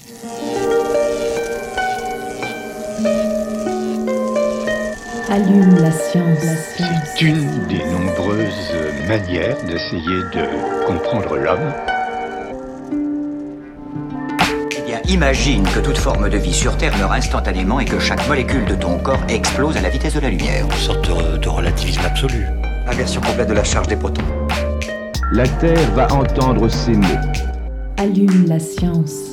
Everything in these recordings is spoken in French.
Allume la science. C'est une des nombreuses manières d'essayer de comprendre l'homme. Eh bien, imagine que toute forme de vie sur Terre meurt instantanément et que chaque molécule de ton corps explose à la vitesse de la lumière. Une sorte de relativisme absolu. Inversion complète de la charge des protons. La Terre va entendre ces mots. Allume la science.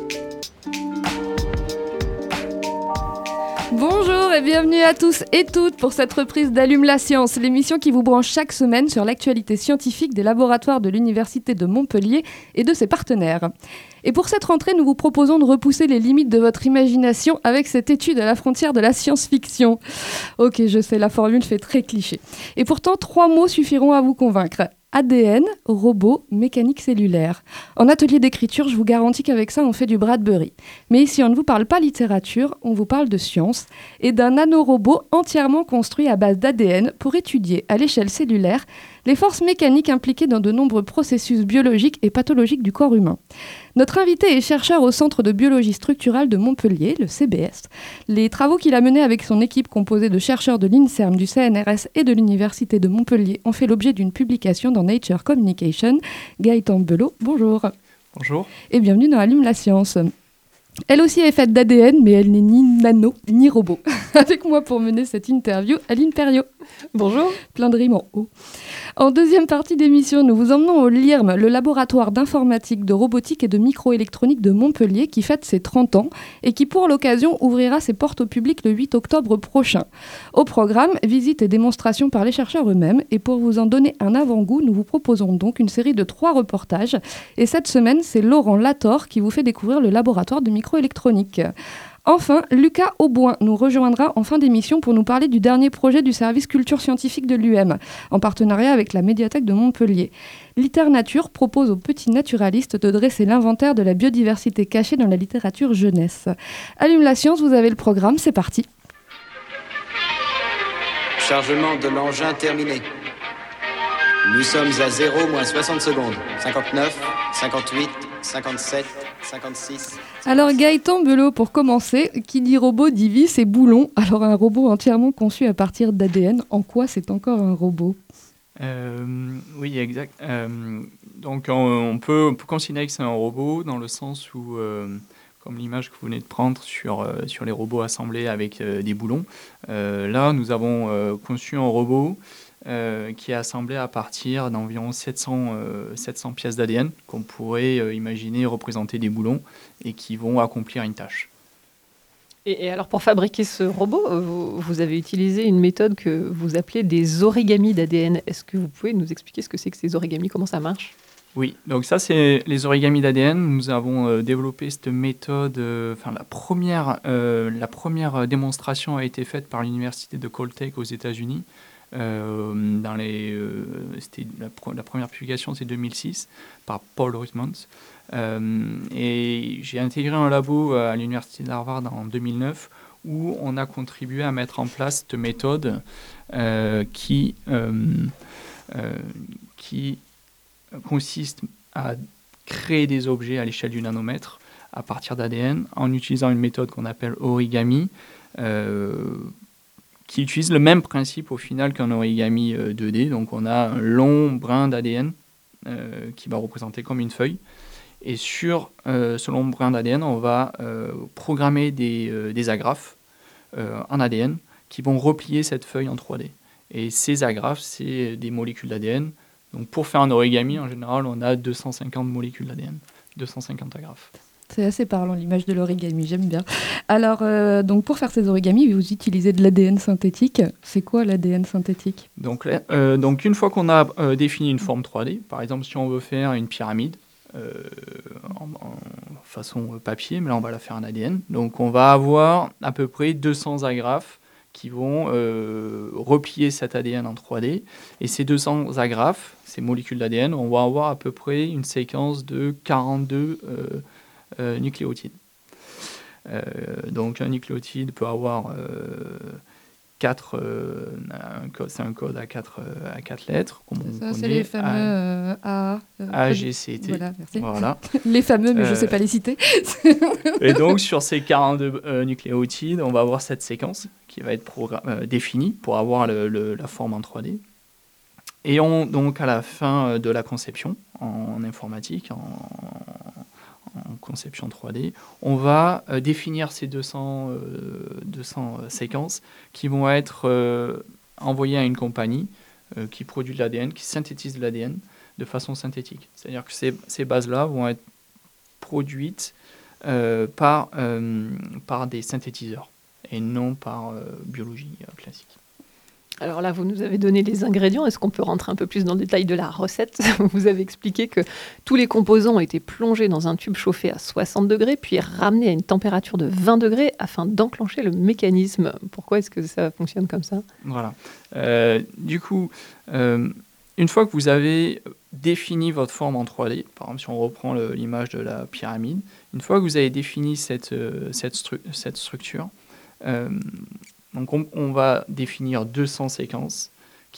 Bonjour et bienvenue à tous et toutes pour cette reprise d'Allume la science, l'émission qui vous branche chaque semaine sur l'actualité scientifique des laboratoires de l'Université de Montpellier et de ses partenaires. Et pour cette rentrée, nous vous proposons de repousser les limites de votre imagination avec cette étude à la frontière de la science-fiction. Ok, je sais, la formule fait très cliché. Et pourtant, 3 mots suffiront à vous convaincre. ADN, robot, mécanique cellulaire. En atelier d'écriture, je vous garantis qu'avec ça, on fait du Bradbury. Mais ici, on ne vous parle pas littérature, on vous parle de science et d'un nanorobot entièrement construit à base d'ADN pour étudier à l'échelle cellulaire les forces mécaniques impliquées dans de nombreux processus biologiques et pathologiques du corps humain. Notre invité est chercheur au Centre de biologie structurale de Montpellier, le CBS. Les travaux qu'il a menés avec son équipe composée de chercheurs de l'INSERM, du CNRS et de l'Université de Montpellier ont fait l'objet d'une publication dans Nature Communication. Gaëtan Belot, bonjour. Bonjour. Et bienvenue dans Allume la science. Elle aussi est faite d'ADN, mais elle n'est ni nano, ni robot. Avec moi pour mener cette interview, Aline Perriot. Bonjour. Plein de rimes en haut. En deuxième partie d'émission, nous vous emmenons au LIRM, le laboratoire d'informatique, de robotique et de microélectronique de Montpellier, qui fête ses 30 ans et qui, pour l'occasion, ouvrira ses portes au public le 8 octobre prochain. Au programme, visites et démonstrations par les chercheurs eux-mêmes. Et pour vous en donner un avant-goût, nous vous proposons donc une série de 3 reportages. Et cette semaine, c'est Laurent Lator qui vous fait découvrir le laboratoire de microélectronique. Enfin, Lucas Auboin nous rejoindra en fin d'émission pour nous parler du dernier projet du service culture scientifique de l'UM, en partenariat avec la médiathèque de Montpellier. Littérature propose aux petits naturalistes de dresser l'inventaire de la biodiversité cachée dans la littérature jeunesse. Allume la science, vous avez le programme, c'est parti. Chargement de l'engin terminé. Nous sommes à 0 moins 60 secondes. 59, 58, 57, 56... Alors Gaëtan Belot, pour commencer, qui dit robot dit vis et boulon. Alors un robot entièrement conçu à partir d'ADN, en quoi c'est encore un robot ? Oui, exact. Donc on peut considérer que c'est un robot dans le sens où, comme l'image que vous venez de prendre sur les robots assemblés avec des boulons, là nous avons conçu un robot qui est assemblé à partir d'environ 700 pièces d'ADN qu'on pourrait imaginer représenter des boulons et qui vont accomplir une tâche. Et alors pour fabriquer ce robot, vous avez utilisé une méthode que vous appelez des origamis d'ADN. Est-ce que vous pouvez nous expliquer ce que c'est que ces origamis, comment ça marche ? Oui, donc ça c'est les origamis d'ADN. Nous avons développé cette méthode, la première démonstration a été faite par l'université de Caltech aux États-Unis. C'était la première publication, c'est 2006, par Paul Ruthmans. Et j'ai intégré un labo à l'université d'Harvard en 2009 où on a contribué à mettre en place cette méthode qui consiste à créer des objets à l'échelle du nanomètre à partir d'ADN en utilisant une méthode qu'on appelle origami, qui utilise le même principe au final qu'un origami 2D. Donc on a un long brin d'ADN qui va représenter comme une feuille. Et sur ce long brin d'ADN, on va programmer des agrafes en ADN qui vont replier cette feuille en 3D. Et ces agrafes, c'est des molécules d'ADN. Donc pour faire un origami, en général, on a 250 molécules d'ADN, 250 agrafes. C'est assez parlant, l'image de l'origami, j'aime bien. Alors, donc pour faire ces origamis, vous utilisez de l'ADN synthétique. C'est quoi l'ADN synthétique ? Donc une fois qu'on a défini une forme 3D, par exemple, si on veut faire une pyramide en façon papier, mais là on va la faire en ADN. Donc on va avoir à peu près 200 agrafes qui vont replier cet ADN en 3D. Et ces 200 agrafes, ces molécules d'ADN, on va avoir à peu près une séquence de 42 nucléotides. Donc un nucléotide peut avoir c'est un code à 4 lettres. Comme on Ça, connaît, c'est les fameux A, G, C, T. Voilà, merci. Voilà. Les fameux, mais je ne sais pas les citer. Et donc, sur ces 42 nucléotides, on va avoir cette séquence qui va être définie pour avoir la forme en 3D. Et donc, à la fin de la conception, en informatique, en conception 3D, on va définir ces 200 séquences qui vont être envoyées à une compagnie qui produit de l'ADN, qui synthétise de l'ADN de façon synthétique. C'est-à-dire que ces bases-là vont être produites par des synthétiseurs et non par biologie classique. Alors là, vous nous avez donné les ingrédients. Est-ce qu'on peut rentrer un peu plus dans le détail de la recette ? Vous avez expliqué que tous les composants ont été plongés dans un tube chauffé à 60 degrés, puis ramenés à une température de 20 degrés afin d'enclencher le mécanisme. Pourquoi est-ce que ça fonctionne comme ça ? Voilà. Du coup, une fois que vous avez défini votre forme en 3D, par exemple, si on reprend l'image de la pyramide, une fois que vous avez défini cette structure, donc on va définir 200 séquences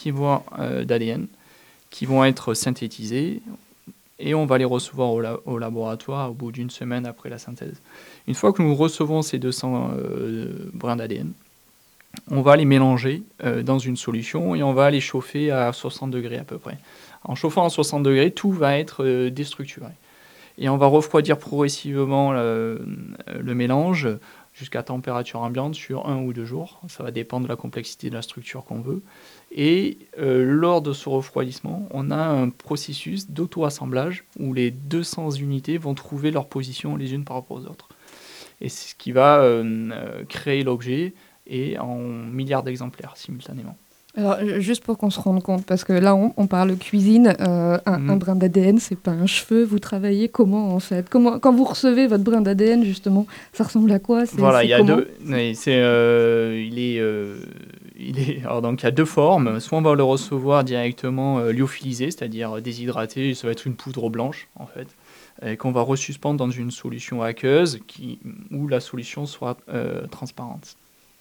d'ADN qui vont être synthétisées et on va les recevoir au laboratoire au bout d'une semaine après la synthèse. Une fois que nous recevons ces 200 brins d'ADN, on va les mélanger dans une solution et on va les chauffer à 60 degrés à peu près. En chauffant à 60 degrés, tout va être déstructuré. Et on va refroidir progressivement le mélange jusqu'à température ambiante sur 1 ou 2 jours. Ça va dépendre de la complexité de la structure qu'on veut. Et lors de ce refroidissement, on a un processus d'auto-assemblage où les 200 unités vont trouver leur position les unes par rapport aux autres. Et c'est ce qui va créer l'objet et en milliards d'exemplaires simultanément. Alors, juste pour qu'on se rende compte, parce que là, on parle cuisine, un brin d'ADN, c'est pas un cheveu. Vous travaillez comment, en fait ? Quand vous recevez votre brin d'ADN, justement, ça ressemble à quoi ? Voilà, il y a deux. Alors, donc, il y a deux formes. Soit on va le recevoir directement lyophilisé, c'est-à-dire déshydraté, ça va être une poudre blanche, en fait, et qu'on va resuspendre dans une solution aqueuse où la solution soit transparente.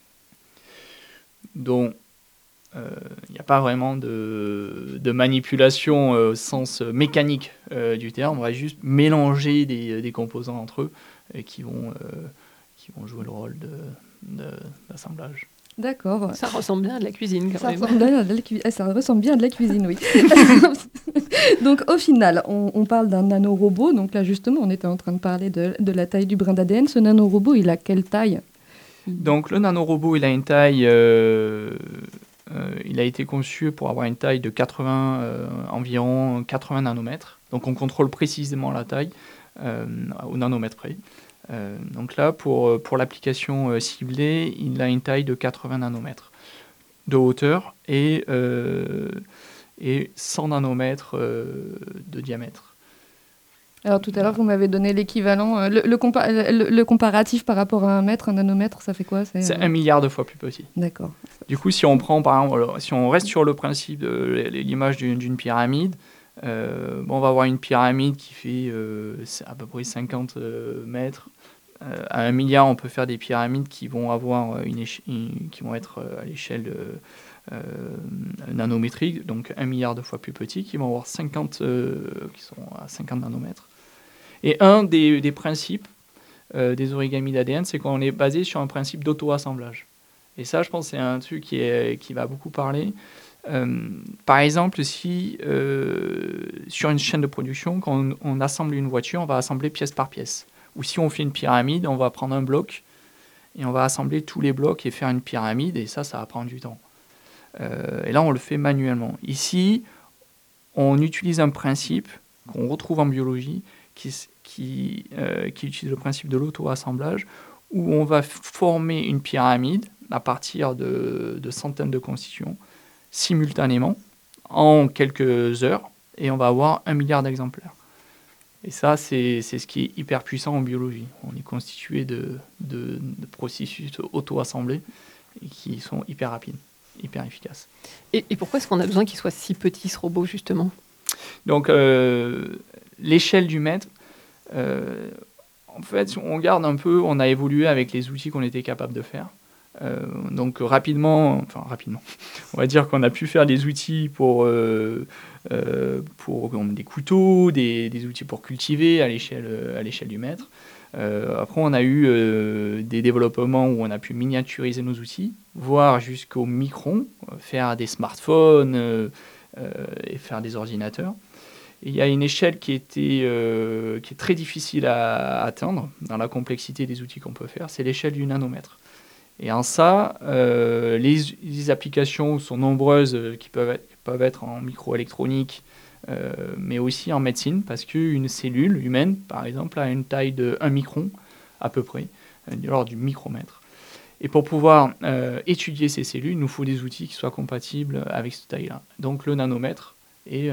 Donc, il n'y a pas vraiment de manipulation au sens mécanique du terme. On va juste mélanger des composants entre eux qui vont jouer le rôle d'assemblage. D'accord. Ça ressemble bien à de la cuisine, quand même. Ça ressemble bien à de la cuisine, oui. Donc, au final, on parle d'un nanorobot. Donc là, justement, on était en train de parler de la taille du brin d'ADN. Ce nanorobot, il a quelle taille ? Donc, le nanorobot, il a une taille... il a été conçu pour avoir une taille de environ 80 nanomètres. Donc on contrôle précisément la taille au nanomètre près. Donc là, pour l'application ciblée, il a une taille de 80 nanomètres de hauteur et 100 nanomètres de diamètre. Alors tout à l'heure, vous m'avez donné l'équivalent, le comparatif par rapport à un nanomètre, ça fait quoi ? C'est 1 milliard de fois plus petit. D'accord. Du coup, si on prend, par exemple, si on reste sur le principe de l'image d'une pyramide, on va avoir une pyramide qui fait à peu près 50 mètres. À 1 milliard, on peut faire des pyramides qui vont avoir qui vont être à l'échelle nanométrique, donc 1 milliard de fois plus petit, qui vont avoir 50 qui sont à 50 nanomètres. Et un des principes des origamis d'ADN, c'est qu'on est basé sur un principe d'auto-assemblage. Et ça, je pense, c'est un truc qui va beaucoup parler. Par exemple, si sur une chaîne de production, quand on assemble une voiture, on va assembler pièce par pièce. Ou si on fait une pyramide, on va prendre un bloc et on va assembler tous les blocs et faire une pyramide, et ça va prendre du temps. Et là, on le fait manuellement. Ici, on utilise un principe qu'on retrouve en biologie qui utilise le principe de l'auto-assemblage, où on va former une pyramide à partir de centaines de constituants simultanément en quelques heures, et on va avoir 1 milliard d'exemplaires. Et ça, c'est ce qui est hyper puissant en biologie. On est constitué de processus auto-assemblés et qui sont hyper rapides, hyper efficaces. Et pourquoi est-ce qu'on a besoin qu'il soit si petit, ce robot, justement ? Donc, l'échelle du mètre, en fait, on regarde un peu, on a évolué avec les outils qu'on était capable de faire. Donc rapidement, on va dire qu'on a pu faire des outils pour des couteaux, des outils pour cultiver à l'échelle du mètre. Après, on a eu des développements où on a pu miniaturiser nos outils, voire jusqu'au micron, faire des smartphones et faire des ordinateurs. Et il y a une échelle qui est très difficile à atteindre dans la complexité des outils qu'on peut faire, c'est l'échelle du nanomètre. Et en ça, les applications sont nombreuses qui peuvent être en microélectronique, mais aussi en médecine, parce qu'une cellule humaine, par exemple, a une taille de 1 micron, à peu près, de l'ordre du micromètre. Et pour pouvoir étudier ces cellules, il nous faut des outils qui soient compatibles avec cette taille-là. Donc le nanomètre est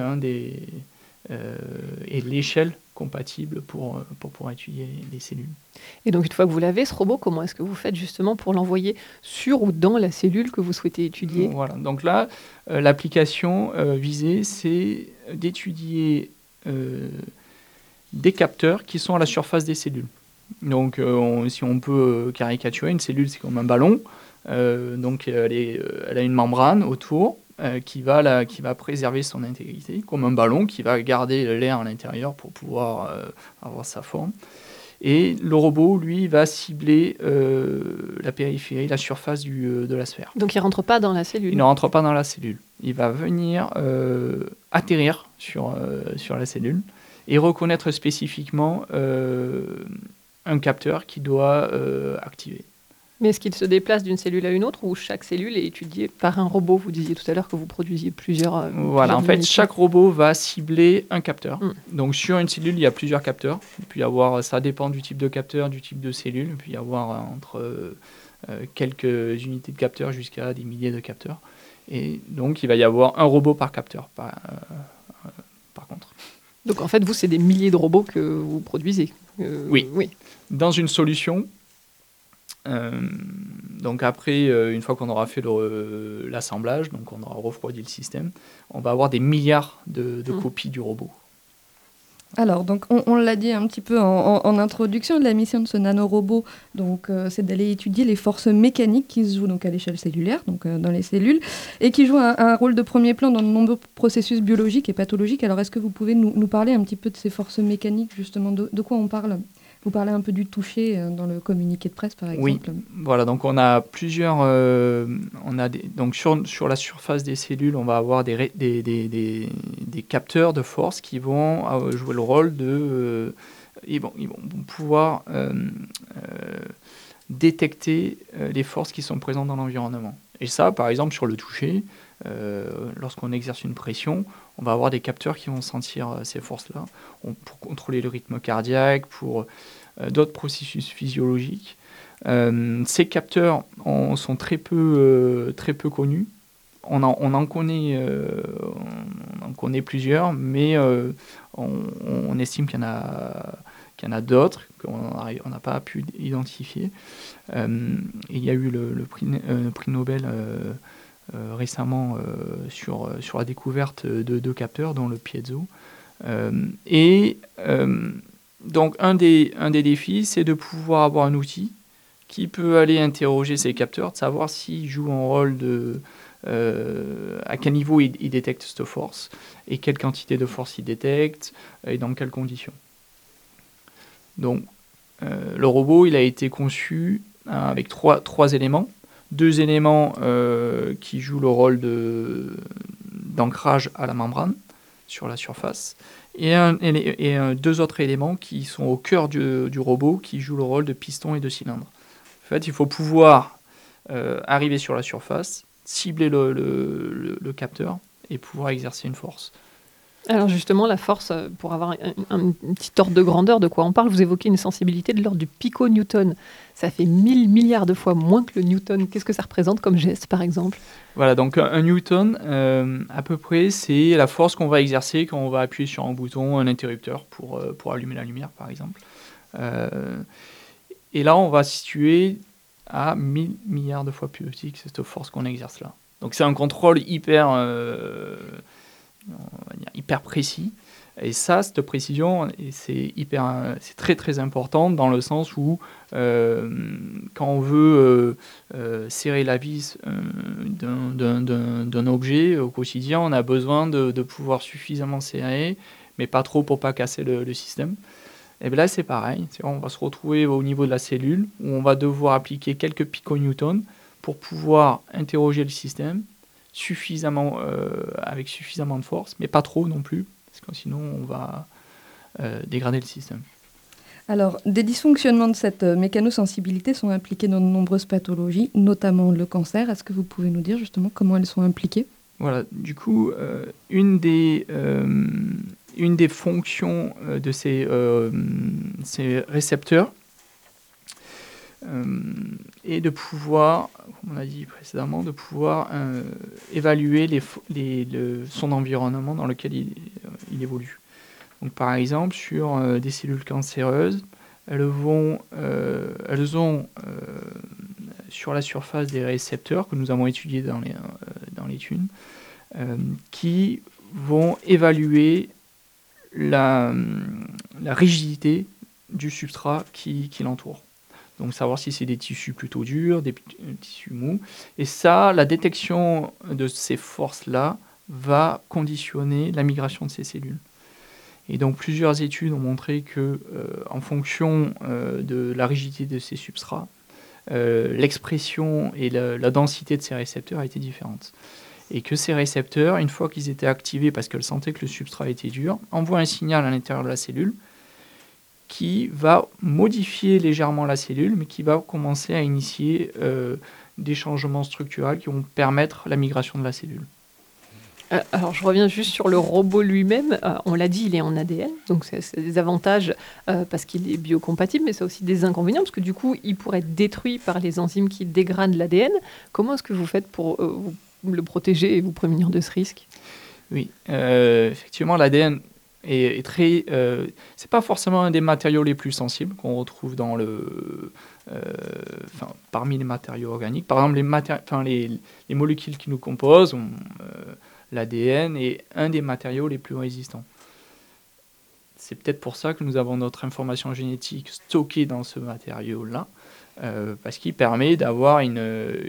est l'échelle compatible pour pouvoir étudier les cellules. Et donc, une fois que vous l'avez, ce robot, comment est-ce que vous faites justement pour l'envoyer sur ou dans la cellule que vous souhaitez étudier ? Voilà, donc là, l'application visée, c'est d'étudier des capteurs qui sont à la surface des cellules. Donc, si on peut caricaturer, une cellule, c'est comme un ballon. Donc, elle a une membrane autour qui va préserver son intégrité, comme un ballon qui va garder l'air à l'intérieur pour pouvoir avoir sa forme. Et le robot, lui, va cibler la périphérie, la surface de la sphère. Donc il ne rentre pas dans la cellule ? Il ne rentre pas dans la cellule. Il va venir atterrir sur la cellule et reconnaître spécifiquement un capteur qui doit activer. Mais est-ce qu'il se déplace d'une cellule à une autre ou chaque cellule est étudiée par un robot ? Vous disiez tout à l'heure que vous produisiez plusieurs... Voilà, en fait, chaque robot va cibler un capteur. Donc, sur une cellule, il y a plusieurs capteurs. Ça dépend du type de capteur, du type de cellule. Il peut y avoir entre quelques unités de capteurs jusqu'à des milliers de capteurs. Et donc, il va y avoir un robot par capteur, par contre. Donc, en fait, vous, c'est des milliers de robots que vous produisez. Oui. Dans une solution... donc après, une fois qu'on aura fait l'assemblage, donc on aura refroidi le système, on va avoir des milliards de copies du robot. Alors, donc on l'a dit un petit peu en introduction, la mission de ce nanorobot, donc, c'est d'aller étudier les forces mécaniques qui se jouent donc, à l'échelle cellulaire, donc dans les cellules, et qui jouent un rôle de premier plan dans de nombreux processus biologiques et pathologiques. Alors, est-ce que vous pouvez nous parler un petit peu de ces forces mécaniques, justement, de quoi on parle ? Vous parlez un peu du toucher dans le communiqué de presse, par exemple. Oui, voilà, donc on a plusieurs... donc sur la surface des cellules, on va avoir des capteurs de force qui vont jouer le rôle de... ils vont pouvoir détecter les forces qui sont présentes dans l'environnement. Et ça, par exemple, sur le toucher, lorsqu'on exerce une pression, on va avoir des capteurs qui vont sentir ces forces-là pour contrôler le rythme cardiaque, pour d'autres processus physiologiques. Ces capteurs sont très peu connus. On en connaît plusieurs, mais on estime qu'il y en a d'autres qu'on n'a pas pu identifier. Il y a eu le prix Nobel récemment sur la découverte de 2 capteurs, dont le piezo. Donc un des défis, c'est de pouvoir avoir un outil qui peut aller interroger ces capteurs, de savoir s'ils jouent un rôle à quel niveau ils détectent cette force, et quelle quantité de force ils détectent, et dans quelles conditions. Donc le robot, il a été conçu avec trois éléments. 2 éléments qui jouent le rôle d'ancrage à la membrane sur la surface, et 2 autres éléments qui sont au cœur du robot, qui jouent le rôle de piston et de cylindre. En fait, il faut pouvoir arriver sur la surface, cibler le capteur et pouvoir exercer une force. Alors justement, la force, pour avoir un petit ordre de grandeur de quoi on parle, vous évoquez une sensibilité de l'ordre du piconewton. Ça fait 1000 milliards de fois moins que le newton. Qu'est-ce que ça représente comme geste, par exemple ? Voilà, donc un newton, à peu près, c'est la force qu'on va exercer quand on va appuyer sur un bouton, un interrupteur, pour allumer la lumière, par exemple. Et là, on va se situer à 1000 milliards de fois plus petit que cette force qu'on exerce là. Donc c'est un contrôle hyper précis. Et ça, cette précision, c'est très très important dans le sens où quand on veut serrer la vis d'un objet au quotidien, on a besoin de pouvoir suffisamment serrer, mais pas trop pour pas casser le système. Et bien là, c'est pareil. On va se retrouver au niveau de la cellule où on va devoir appliquer quelques piconewtons pour pouvoir interroger le système avec suffisamment de force, mais pas trop non plus, parce que sinon on va dégrader le système. Alors, des dysfonctionnements de cette mécanosensibilité sont impliqués dans de nombreuses pathologies, notamment le cancer. Est-ce que vous pouvez nous dire justement comment elles sont impliquées ? Voilà, du coup, une des fonctions de ces récepteurs est de pouvoir, comme on a dit précédemment, de pouvoir évaluer son environnement dans lequel il évolue. Donc, par exemple, sur des cellules cancéreuses, elles ont sur la surface des récepteurs que nous avons étudiés dans l'étude, qui vont évaluer la rigidité du substrat qui l'entoure. Donc savoir si c'est des tissus plutôt durs, des tissus mous. Et ça, la détection de ces forces-là va conditionner la migration de ces cellules. Et donc plusieurs études ont montré que, en fonction de la rigidité de ces substrats, l'expression et la densité de ces récepteurs a été différente. Et que ces récepteurs, une fois qu'ils étaient activés parce qu'elles sentaient que le substrat était dur, envoient un signal à l'intérieur de la cellule qui va modifier légèrement la cellule, mais qui va commencer à initier des changements structurels qui vont permettre la migration de la cellule. Alors, je reviens juste sur le robot lui-même. On l'a dit, il est en ADN, donc c'est des avantages parce qu'il est biocompatible, mais c'est aussi des inconvénients, parce que du coup, il pourrait être détruit par les enzymes qui dégradent l'ADN. Comment est-ce que vous faites pour le protéger et vous prémunir de ce risque ? Oui, effectivement, l'ADN est très... c'est pas forcément un des matériaux les plus sensibles qu'on retrouve dans parmi les matériaux organiques. Par exemple, les molécules qui nous composent, l'ADN est un des matériaux les plus résistants. C'est peut-être pour ça que nous avons notre information génétique stockée dans ce matériau-là, parce qu'il permet d'avoir une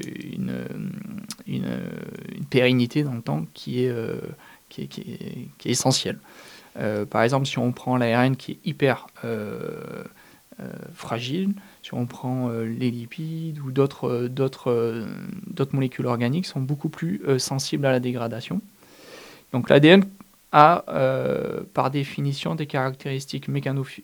pérennité dans le temps qui est essentielle. Par exemple, si on prend l'ARN qui est hyper fragile, si on prend les lipides ou d'autres molécules organiques sont beaucoup plus sensibles à la dégradation. Donc l'ADN a par définition des caractéristiques mécaniques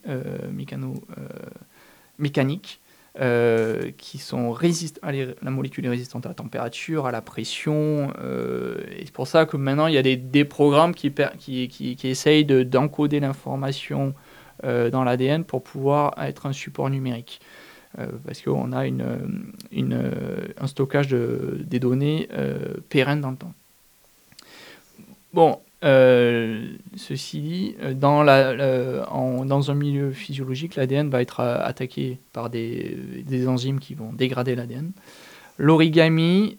qui sont la molécule est résistante à la température, à la pression. Et c'est pour ça que maintenant il y a des programmes qui essayent d'encoder l'information dans l'ADN pour pouvoir être un support numérique. Parce qu'on a un stockage des données pérenne dans le temps. Bon, ceci dit, dans un milieu physiologique, l'ADN va être attaqué par des enzymes qui vont dégrader l'ADN. L'origami,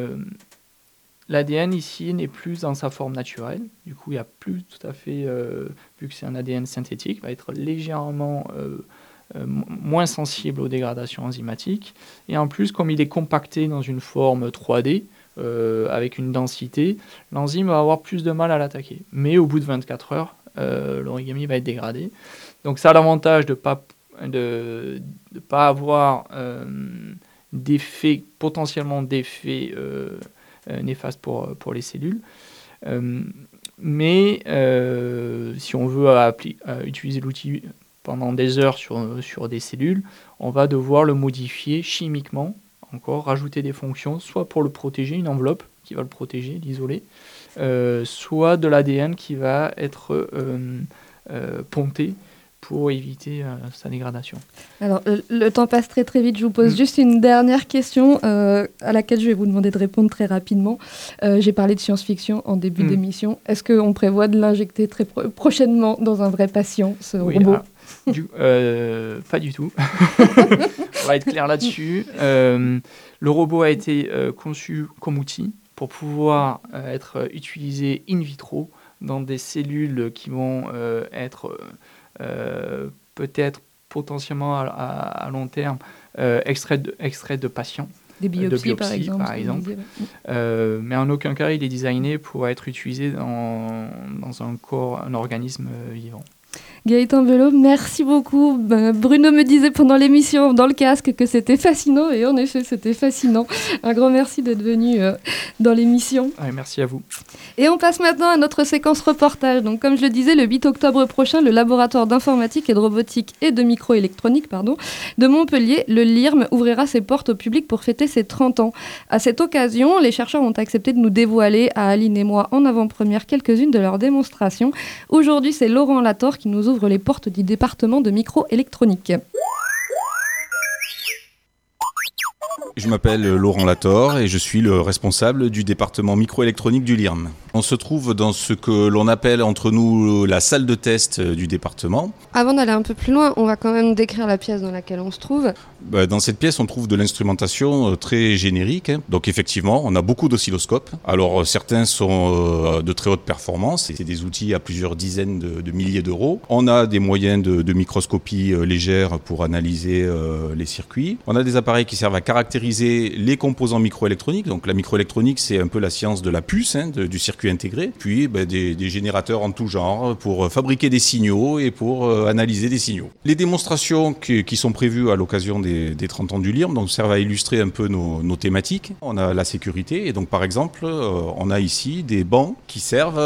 l'ADN ici n'est plus dans sa forme naturelle. Du coup, il n'y a plus tout à fait, vu que c'est un ADN synthétique, va être légèrement moins sensible aux dégradations enzymatiques. Et en plus, comme il est compacté dans une forme 3D, avec une densité, l'enzyme va avoir plus de mal à l'attaquer. Mais au bout de 24 heures, l'origami va être dégradé. Donc ça a l'avantage de ne pas avoir potentiellement d'effets néfastes pour les cellules. Mais si on veut utiliser l'outil pendant des heures sur des cellules, on va devoir le modifier chimiquement, encore rajouter des fonctions, soit pour le protéger, une enveloppe qui va le protéger, l'isoler, soit de l'ADN qui va être ponté pour éviter sa dégradation. Alors, le temps passe très très vite. Je vous pose juste une dernière question à laquelle je vais vous demander de répondre très rapidement. J'ai parlé de science-fiction en début d'émission. Est-ce qu'on prévoit de l'injecter très prochainement dans un vrai patient, ce robot ? Pas du tout. On va être clair là-dessus. Le robot a été conçu comme outil pour pouvoir être utilisé in vitro dans des cellules qui vont être peut-être potentiellement à long terme extraits de patients. Des biopsies, par exemple. Mais en aucun cas, il est designé pour être utilisé dans un organisme vivant. Gaëtan Belot, merci beaucoup. Bruno me disait pendant l'émission dans le casque que c'était fascinant, et en effet c'était fascinant. Un grand merci d'être venu dans l'émission. Ouais, merci à vous. Et on passe maintenant à notre séquence reportage. Donc, comme je le disais, le 8 octobre prochain, le laboratoire d'informatique et de robotique et de microélectronique de Montpellier, le LIRM, ouvrira ses portes au public pour fêter ses 30 ans. À cette occasion, les chercheurs ont accepté de nous dévoiler, à Aline et moi, en avant-première, quelques-unes de leurs démonstrations. Aujourd'hui, c'est Laurent Lator qui nous ouvre les portes du département de microélectronique. Je m'appelle Laurent Lator et je suis le responsable du département microélectronique du LIRM. On se trouve dans ce que l'on appelle entre nous la salle de test du département. Avant d'aller un peu plus loin, on va quand même décrire la pièce dans laquelle on se trouve. Dans cette pièce, on trouve de l'instrumentation très générique. Donc effectivement, on a beaucoup d'oscilloscopes. Alors certains sont de très haute performance. C'est des outils à plusieurs dizaines de milliers d'euros. On a des moyens de microscopie légère pour analyser les circuits. On a des appareils qui servent à caractériser les composants microélectroniques. Donc la microélectronique, c'est un peu la science de la puce, du circuit intégré. Puis des générateurs en tout genre pour fabriquer des signaux et pour analyser des signaux. Les démonstrations qui sont prévues à l'occasion des 30 ans du LIRM donc, servent à illustrer un peu nos thématiques. On a la sécurité et donc par exemple, on a ici des bancs qui servent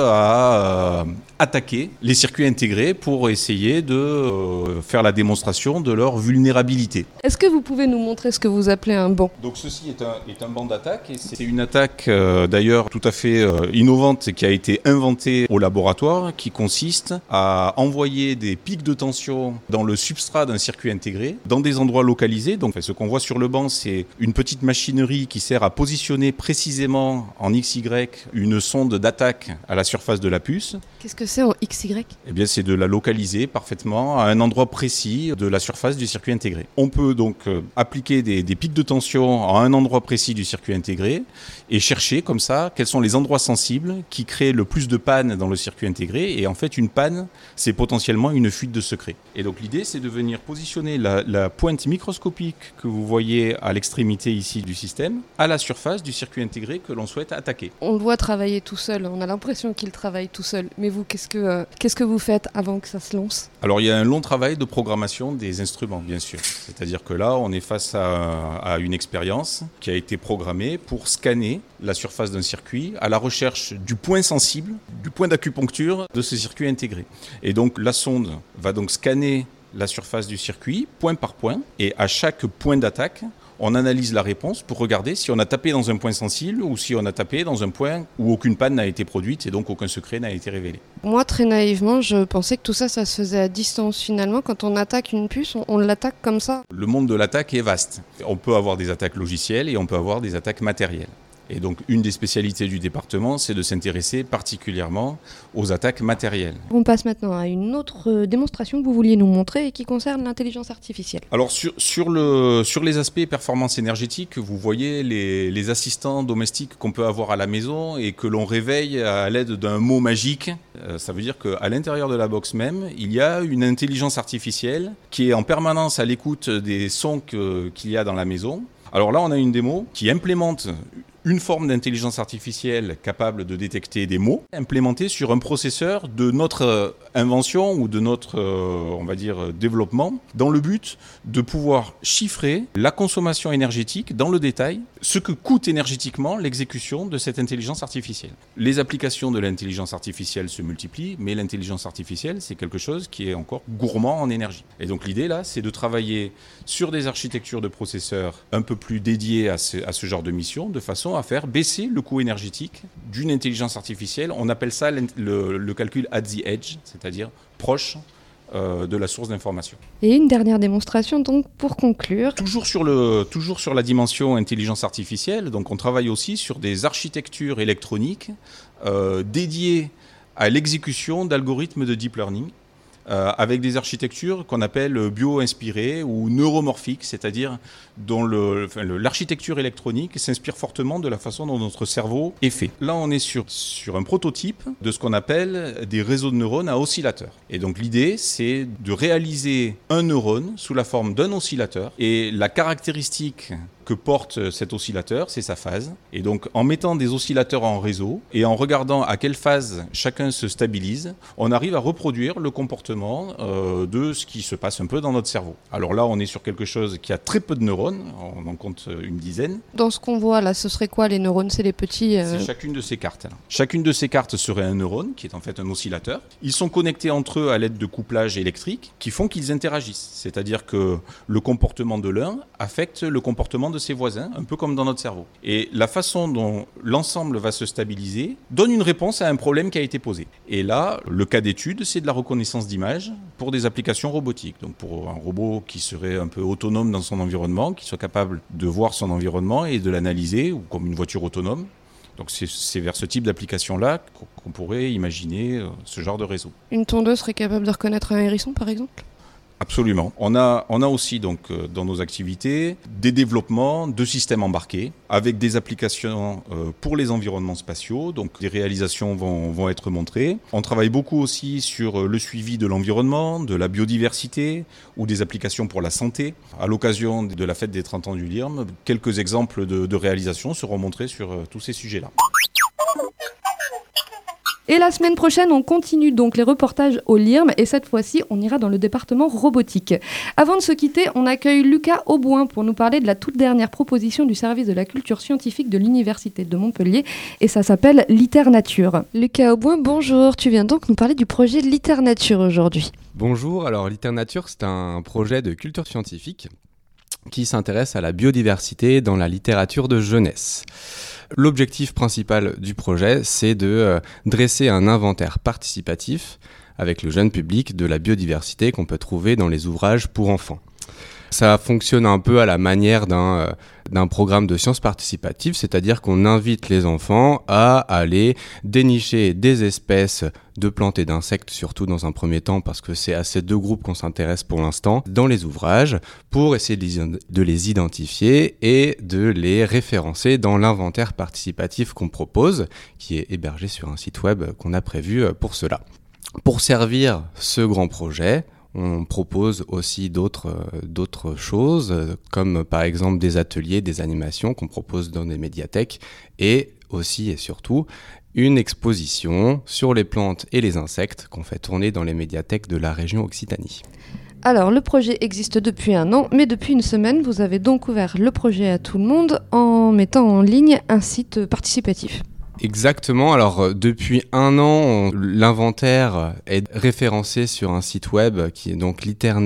à attaquer les circuits intégrés pour essayer de faire la démonstration de leur vulnérabilité. Est-ce que vous pouvez nous montrer ce que vous appelez un banc ? Donc ceci est un banc d'attaque et c'est une attaque d'ailleurs tout à fait innovante qui a été inventée au laboratoire qui consiste à envoyer des pics de tension dans le substrat d'un circuit intégré dans des endroits localisés. Donc ce qu'on voit sur le banc, c'est une petite machinerie qui sert à positionner précisément en XY une sonde d'attaque à la surface de la puce. Qu'est-ce que c'est en XY ? Eh bien, c'est de la localiser parfaitement à un endroit précis de la surface du circuit intégré. On peut donc appliquer des pics de tension à un endroit précis du circuit intégré et chercher comme ça quels sont les endroits sensibles qui créent le plus de panne dans le circuit intégré. Et en fait, une panne, c'est potentiellement une fuite de secret. Et donc l'idée, c'est de venir positionner la pointe microscopique que vous voyez à l'extrémité ici du système à la surface du circuit intégré que l'on souhaite attaquer. On le voit travailler tout seul, on a l'impression qu'il travaille tout seul. Mais vous, qu'est-ce que vous faites avant que ça se lance ? Alors il y a un long travail de programmation des instruments, bien sûr. C'est-à-dire que là, on est face à une expérience qui a été programmée pour scanner la surface d'un circuit à la recherche du point sensible, du point d'acupuncture de ce circuit intégré. Et donc la sonde va donc scanner la surface du circuit, point par point, et à chaque point d'attaque, on analyse la réponse pour regarder si on a tapé dans un point sensible ou si on a tapé dans un point où aucune panne n'a été produite et donc aucun secret n'a été révélé. Moi, très naïvement, je pensais que tout ça se faisait à distance. Finalement, quand on attaque une puce, on l'attaque comme ça. Le monde de l'attaque est vaste. On peut avoir des attaques logicielles et on peut avoir des attaques matérielles. Et donc, une des spécialités du département, c'est de s'intéresser particulièrement aux attaques matérielles. On passe maintenant à une autre démonstration que vous vouliez nous montrer et qui concerne l'intelligence artificielle. Alors, sur les aspects performance énergétique, vous voyez les assistants domestiques qu'on peut avoir à la maison et que l'on réveille à l'aide d'un mot magique. Ça veut dire qu'à l'intérieur de la box même, il y a une intelligence artificielle qui est en permanence à l'écoute des sons qu'il y a dans la maison. Alors là, on a une démo qui implémente une forme d'intelligence artificielle capable de détecter des mots, implémentée sur un processeur de notre invention ou de notre, on va dire, développement, dans le but de pouvoir chiffrer la consommation énergétique dans le détail, ce que coûte énergétiquement l'exécution de cette intelligence artificielle. Les applications de l'intelligence artificielle se multiplient, mais l'intelligence artificielle, c'est quelque chose qui est encore gourmand en énergie. Et donc l'idée là, c'est de travailler sur des architectures de processeurs un peu plus dédiées à ce genre de mission, de façon à faire baisser le coût énergétique d'une intelligence artificielle. On appelle ça le calcul at the edge, c'est-à-dire proche de la source d'information. Et une dernière démonstration donc pour conclure. Toujours sur la dimension intelligence artificielle, donc on travaille aussi sur des architectures électroniques dédiées à l'exécution d'algorithmes de deep learning. avec des architectures qu'on appelle bio-inspirées ou neuromorphiques, c'est-à-dire dont l'architecture électronique s'inspire fortement de la façon dont notre cerveau est fait. Là, on est sur un prototype de ce qu'on appelle des réseaux de neurones à oscillateurs. Et donc l'idée, c'est de réaliser un neurone sous la forme d'un oscillateur. Et la caractéristique que porte cet oscillateur, c'est sa phase. Et donc, en mettant des oscillateurs en réseau et en regardant à quelle phase chacun se stabilise, on arrive à reproduire le comportement de ce qui se passe un peu dans notre cerveau. Alors là, on est sur quelque chose qui a très peu de neurones, on en compte une dizaine. Dans ce qu'on voit là, ce serait quoi les neurones? C'est les petits... C'est chacune de ces cartes. Chacune de ces cartes serait un neurone, qui est en fait un oscillateur. Ils sont connectés entre eux à l'aide de couplages électriques qui font qu'ils interagissent. C'est-à-dire que le comportement de l'un affecte le comportement de ses voisins, un peu comme dans notre cerveau. Et la façon dont l'ensemble va se stabiliser donne une réponse à un problème qui a été posé. Et là, le cas d'étude, c'est de la reconnaissance d'images pour des applications robotiques. Donc pour un robot qui serait un peu autonome dans son environnement, qui soit capable de voir son environnement et de l'analyser, ou comme une voiture autonome. Donc c'est vers ce type d'application-là qu'on pourrait imaginer ce genre de réseau. Une tondeuse serait capable de reconnaître un hérisson, par exemple ? Absolument. On a aussi donc dans nos activités des développements de systèmes embarqués avec des applications pour les environnements spatiaux. Donc des réalisations vont être montrées. On travaille beaucoup aussi sur le suivi de l'environnement, de la biodiversité ou des applications pour la santé. À l'occasion de la fête des 30 ans du LIRM, quelques exemples de réalisations seront montrés sur tous ces sujets-là. Et la semaine prochaine, on continue donc les reportages au LIRM et cette fois-ci, on ira dans le département robotique. Avant de se quitter, on accueille Lucas Auboin pour nous parler de la toute dernière proposition du service de la culture scientifique de l'Université de Montpellier et ça s'appelle LITERNature. Lucas Auboin, bonjour, tu viens donc nous parler du projet LITERNature aujourd'hui. Bonjour, alors LITERNature, c'est un projet de culture scientifique qui s'intéresse à la biodiversité dans la littérature de jeunesse. L'objectif principal du projet, c'est de dresser un inventaire participatif avec le jeune public de la biodiversité qu'on peut trouver dans les ouvrages pour enfants. Ça fonctionne un peu à la manière d'un programme de sciences participatives, c'est-à-dire qu'on invite les enfants à aller dénicher des espèces de plantes et d'insectes, surtout dans un premier temps, parce que c'est à ces deux groupes qu'on s'intéresse pour l'instant, dans les ouvrages, pour essayer de les identifier et de les référencer dans l'inventaire participatif qu'on propose, qui est hébergé sur un site web qu'on a prévu pour cela. Pour servir ce grand projet, on propose aussi d'autres choses, comme par exemple des ateliers, des animations qu'on propose dans des médiathèques, et aussi et surtout une exposition sur les plantes et les insectes qu'on fait tourner dans les médiathèques de la région Occitanie. Alors, le projet existe depuis 1 an, mais depuis une semaine, vous avez donc ouvert le projet à tout le monde en mettant en ligne un site participatif. Exactement, alors depuis 1 an, l'inventaire est référencé sur un site web qui est donc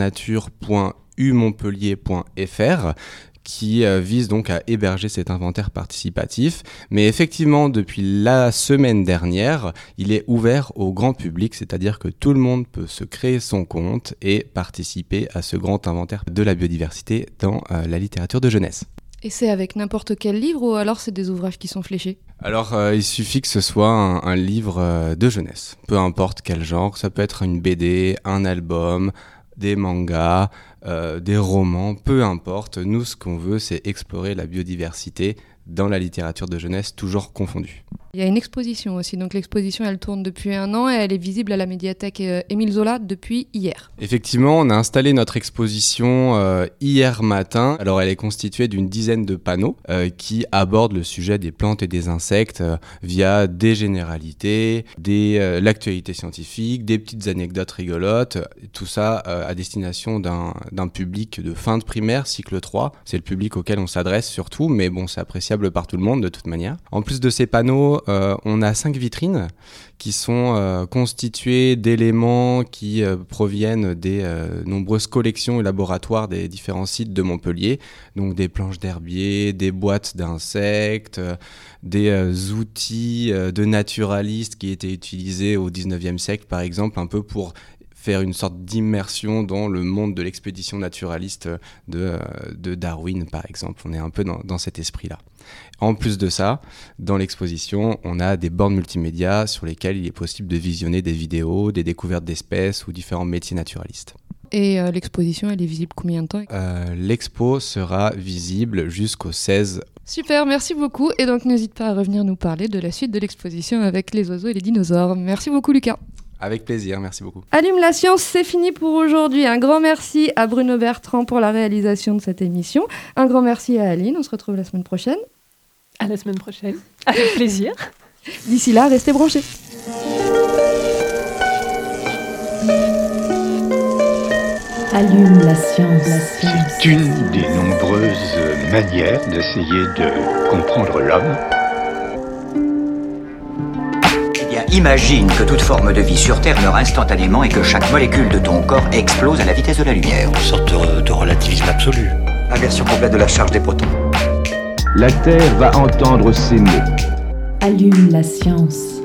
liternature.umontpellier.fr qui vise donc à héberger cet inventaire participatif. Mais effectivement, depuis la semaine dernière, il est ouvert au grand public, c'est-à-dire que tout le monde peut se créer son compte et participer à ce grand inventaire de la biodiversité dans la littérature de jeunesse. Et c'est avec n'importe quel livre ou alors c'est des ouvrages qui sont fléchés ? Alors, il suffit que ce soit un livre de jeunesse, peu importe quel genre. Ça peut être une BD, un album, des mangas, des romans, peu importe. Nous, ce qu'on veut, c'est explorer la biodiversité dans la littérature de jeunesse, toujours confondue. Il y a une exposition aussi, donc l'exposition elle tourne depuis 1 an et elle est visible à la médiathèque Émile Zola depuis hier. Effectivement, on a installé notre exposition hier matin. Alors elle est constituée d'une dizaine de panneaux qui abordent le sujet des plantes et des insectes via des généralités, l'actualité scientifique, des petites anecdotes rigolotes, tout ça à destination d'un public de fin de primaire, cycle 3. C'est le public auquel on s'adresse surtout, mais bon, c'est appréciable par tout le monde de toute manière. En plus de ces panneaux, on a 5 vitrines qui sont constituées d'éléments qui proviennent des nombreuses collections et laboratoires des différents sites de Montpellier, donc des planches d'herbier, des boîtes d'insectes, des outils de naturalistes qui étaient utilisés au 19e siècle par exemple, un peu pour faire une sorte d'immersion dans le monde de l'expédition naturaliste de Darwin, par exemple. On est un peu dans cet esprit-là. En plus de ça, dans l'exposition, on a des bornes multimédia sur lesquelles il est possible de visionner des vidéos, des découvertes d'espèces ou différents métiers naturalistes. Et l'exposition, elle est visible combien de temps ? L'expo sera visible jusqu'au 16. Super, merci beaucoup. Et donc, n'hésite pas à revenir nous parler de la suite de l'exposition avec les oiseaux et les dinosaures. Merci beaucoup, Lucas. Avec plaisir, merci beaucoup. Allume la science, c'est fini pour aujourd'hui. Un grand merci à Bruno Bertrand pour la réalisation de cette émission. Un grand merci à Aline. On se retrouve la semaine prochaine. À la semaine prochaine. Avec plaisir. D'ici là, restez branchés. Allume la science. C'est une des nombreuses manières d'essayer de comprendre l'homme. Eh bien, imagine que toute forme de vie sur Terre meurt instantanément et que chaque molécule de ton corps explose à la vitesse de la lumière. Une sorte de relativisme absolu. Inversion complète de la charge des protons. La Terre va entendre ces mots. Allume la science.